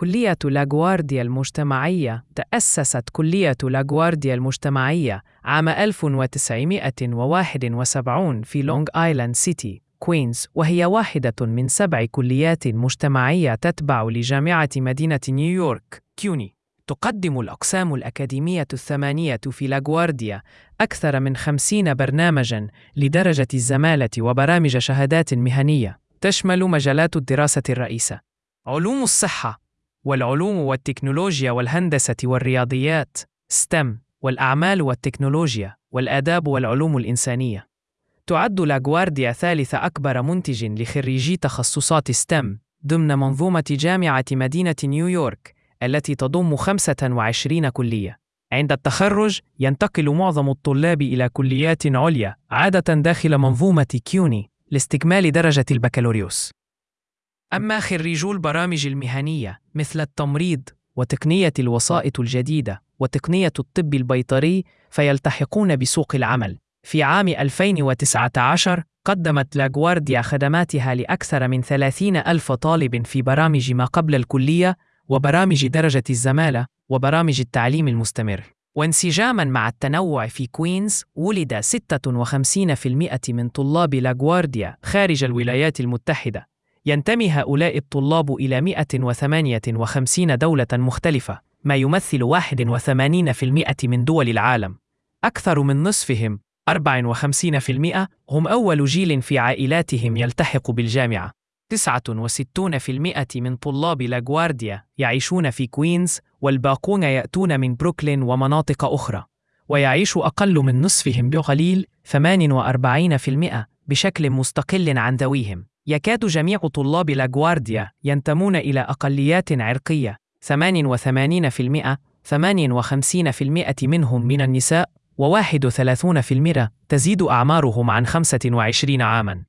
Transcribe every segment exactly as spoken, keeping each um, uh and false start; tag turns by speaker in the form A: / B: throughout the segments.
A: كلية لاغوارديا المجتمعية. تأسست كلية لاغوارديا المجتمعية عام ألف وتسعمائة وواحد وسبعين في لونغ آيلاند سيتي، كوينز، وهي واحدة من سبع كليات مجتمعية تتبع لجامعة مدينة نيويورك، كيوني. تقدم الأقسام الأكاديمية الثمانية في لاغوارديا أكثر من خمسين برنامجاً لدرجة الزمالة وبرامج شهادات مهنية، تشمل مجالات الدراسة الرئيسة: علوم الصحة، والعلوم والتكنولوجيا والهندسة والرياضيات، ستيم، والأعمال والتكنولوجيا، والآداب والعلوم الإنسانية. تعد لاغوارديا ثالث أكبر منتج لخريجي تخصصات ستيم ضمن منظومة جامعة مدينة نيويورك التي تضم خمسة وعشرين كلية. عند التخرج ينتقل معظم الطلاب إلى كليات عليا، عادة داخل منظومة كيوني، لاستكمال درجة البكالوريوس. أما خريجو البرامج المهنية مثل التمريض وتقنية الوسائط الجديدة وتقنية الطب البيطري فيلتحقون بسوق العمل. في عام ألفين وتسعة عشر قدمت لاغوارديا خدماتها لأكثر من ثلاثين ألف طالب في برامج ما قبل الكلية وبرامج درجة الزمالة وبرامج التعليم المستمر. وانسجاماً مع التنوع في كوينز، ولد ستة وخمسين بالمئة من طلاب لاغوارديا خارج الولايات المتحدة. ينتمي هؤلاء الطلاب إلى مئة وثمانية وخمسين دولة مختلفة، ما يمثل واحد وثمانين بالمئة من دول العالم. أكثر من نصفهم، أربعة وخمسين بالمئة، هم أول جيل في عائلاتهم يلتحق بالجامعة. تسعة وستين بالمئة من طلاب لاغوارديا يعيشون في كوينز، والباقون يأتون من بروكلين ومناطق أخرى. ويعيش أقل من نصفهم بقليل، ثمانية وأربعين بالمئة، بشكل مستقل عن ذويهم. يكاد جميع طلاب لاغوارديا ينتمون إلى أقليات عرقية، ثمانية وثمانين بالمئة، ثمانية وخمسين بالمئة منهم من النساء، وواحد وثلاثين بالمئة تزيد أعمارهم عن خمسة وعشرين عاماً.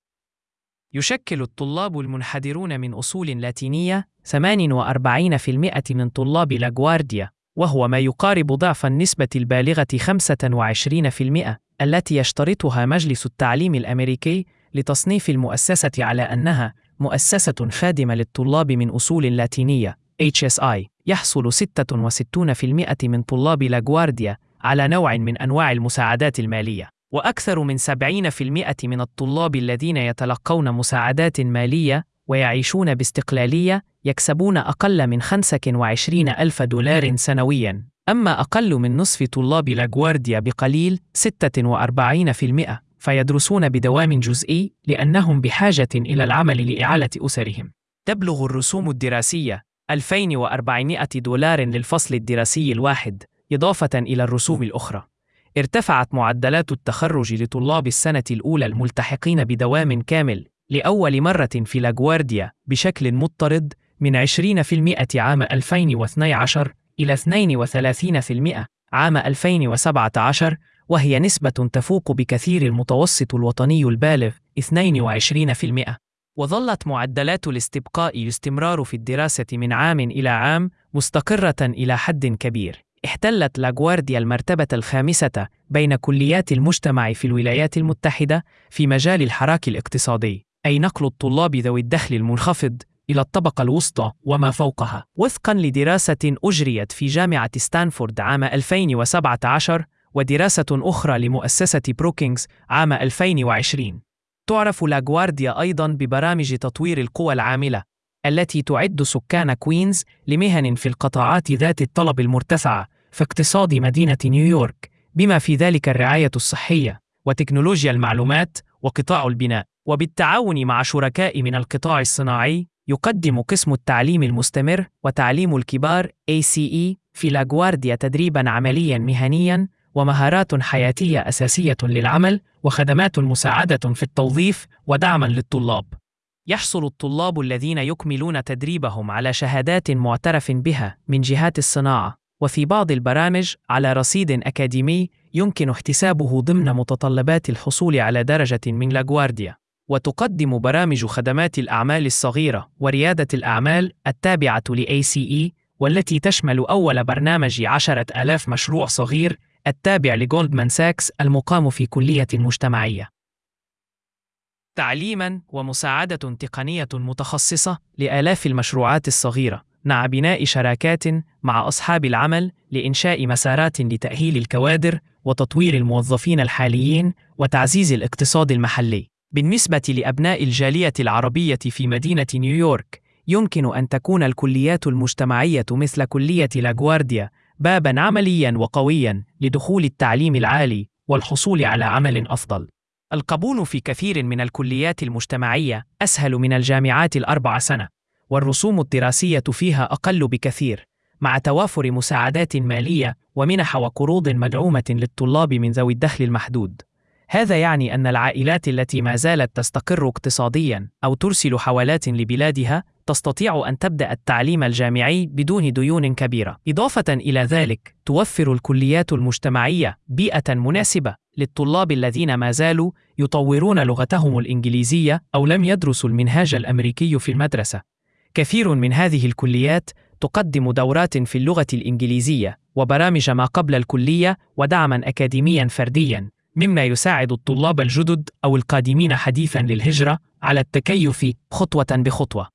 A: يشكل الطلاب المنحدرون من أصول لاتينية ثمانية وأربعين بالمئة من طلاب لاغوارديا، وهو ما يقارب ضعف النسبة البالغة خمسة وعشرين بالمئة التي يشترطها مجلس التعليم الأمريكي لتصنيف المؤسسة على أنها مؤسسة خادمة للطلاب من أصول لاتينية إتش إس آي. يحصل ستة وستين بالمئة من طلاب لاغوارديا على نوع من أنواع المساعدات المالية، وأكثر من سبعين بالمئة من الطلاب الذين يتلقون مساعدات مالية ويعيشون باستقلالية يكسبون أقل من خمسة وعشرين ألف دولار سنوياً. أما أقل من نصف طلاب لاغوارديا بقليل، ستة وأربعين بالمئة، فيدرسون بدوام جزئي لأنهم بحاجة إلى العمل لإعالة أسرهم. تبلغ الرسوم الدراسية ألفين وأربعمائة دولار للفصل الدراسي الواحد، إضافة إلى الرسوم الأخرى. ارتفعت معدلات التخرج لطلاب السنة الأولى الملتحقين بدوام كامل لأول مرة في لاغوارديا بشكل مضطرد من عشرين بالمئة عام ألفين واثني عشر إلى اثنين وثلاثين بالمئة عام ألفين وسبعة عشر، وهي نسبة تفوق بكثير المتوسط الوطني البالغ اثنين وعشرين بالمئة. وظلت معدلات الاستبقاء استمرار في الدراسة من عام إلى عام مستقرة إلى حد كبير. احتلت لاغوارديا المرتبة الخامسة بين كليات المجتمع في الولايات المتحدة في مجال الحراك الاقتصادي، أي نقل الطلاب ذوي الدخل المنخفض إلى الطبقة الوسطى وما فوقها، وفقاً لدراسة أجريت في جامعة ستانفورد عام ألفين وسبعة عشر ودراسة أخرى لمؤسسة بروكينغز عام ألفين وعشرين. تعرف لاغوارديا أيضاً ببرامج تطوير القوى العاملة التي تعد سكان كوينز لمهن في القطاعات ذات الطلب المرتفع في اقتصاد مدينة نيويورك، بما في ذلك الرعاية الصحية وتكنولوجيا المعلومات وقطاع البناء. وبالتعاون مع شركاء من القطاع الصناعي يقدم قسم التعليم المستمر وتعليم الكبار إيه سي إي في لاغوارديا تدريباً عملياً مهنياً ومهارات حياتية أساسية للعمل وخدمات مساعدة في التوظيف ودعماً للطلاب. يحصل الطلاب الذين يكملون تدريبهم على شهادات معترف بها من جهات الصناعة، وفي بعض البرامج على رصيد أكاديمي يمكن احتسابه ضمن متطلبات الحصول على درجة من لاغوارديا. وتقدم برامج خدمات الأعمال الصغيرة وريادة الأعمال التابعة ل إيه سي إي، والتي تشمل أول برنامج عشرة آلاف مشروع صغير التابع لجولدمان ساكس المقام في كلية مجتمعية. تعليماً ومساعدة تقنية متخصصة لآلاف المشروعات الصغيرة، مع بناء شراكات مع أصحاب العمل لإنشاء مسارات لتأهيل الكوادر وتطوير الموظفين الحاليين وتعزيز الاقتصاد المحلي. بالنسبة لأبناء الجالية العربية في مدينة نيويورك، يمكن أن تكون الكليات المجتمعية مثل كلية لاغوارديا باباً عملياً وقوياً لدخول التعليم العالي والحصول على عمل أفضل. القبول في كثير من الكليات المجتمعية أسهل من الجامعات الأربع سنة، والرسوم الدراسية فيها أقل بكثير، مع توافر مساعدات مالية ومنح وقروض مدعومة للطلاب من ذوي الدخل المحدود. هذا يعني أن العائلات التي ما زالت تستقر اقتصادياً أو ترسل حوالات لبلادها تستطيع أن تبدأ التعليم الجامعي بدون ديون كبيرة. إضافة إلى ذلك، توفر الكليات المجتمعية بيئة مناسبة للطلاب الذين ما زالوا يطورون لغتهم الإنجليزية أو لم يدرسوا المنهاج الأمريكي في المدرسة. كثير من هذه الكليات تقدم دورات في اللغة الإنجليزية وبرامج ما قبل الكلية ودعماً أكاديمياً فردياً، مما يساعد الطلاب الجدد أو القادمين حديثاً للهجرة على التكيف خطوة بخطوة.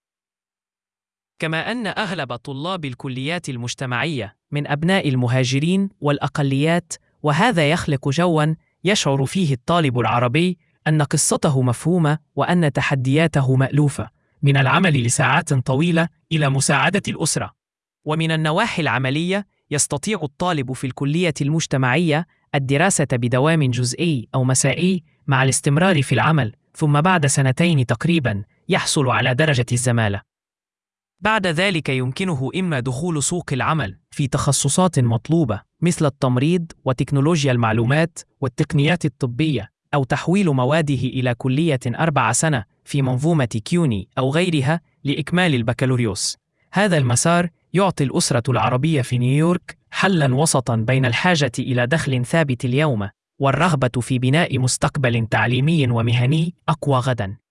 A: كما أن أغلب طلاب الكليات المجتمعية من أبناء المهاجرين والأقليات، وهذا يخلق جواً يشعر فيه الطالب العربي أن قصته مفهومة وأن تحدياته مألوفة، من العمل لساعات طويلة إلى مساعدة الأسرة. ومن النواحي العملية، يستطيع الطالب في الكلية المجتمعية الدراسة بدوام جزئي أو مسائي مع الاستمرار في العمل، ثم بعد سنتين تقريباً يحصل على درجة الزمالة. بعد ذلك يمكنه إما دخول سوق العمل في تخصصات مطلوبة مثل التمريض وتكنولوجيا المعلومات والتقنيات الطبية، أو تحويل مواده إلى كلية أربع سنة في منظومة كيوني أو غيرها لإكمال البكالوريوس. هذا المسار يعطي الأسرة العربية في نيويورك حلاً وسطاً بين الحاجة إلى دخل ثابت اليوم والرغبة في بناء مستقبل تعليمي ومهني أقوى غداً.